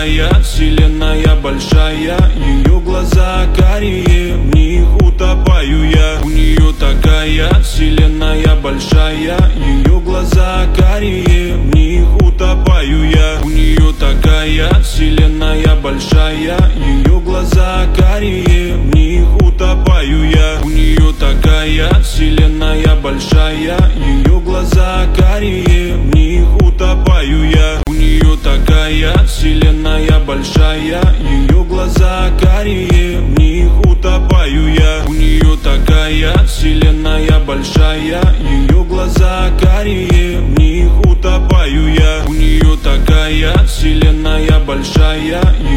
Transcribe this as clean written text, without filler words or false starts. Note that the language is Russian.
такая вселенная большая, ее глаза карие, в них утопаю я. У нее такая вселенная большая, ее глаза карие, в них утопаю я. У нее такая вселенная большая, ее глаза карие, в них утопаю я. У нее такая вселенная большая, ее глаза карие, в них утопаю я. У нее такая вселенная большая, ее глаза карие, в них утопаю я. У нее такая вселенная большая, ее глаза карие, в них утопаю я. У нее такая вселенная большая.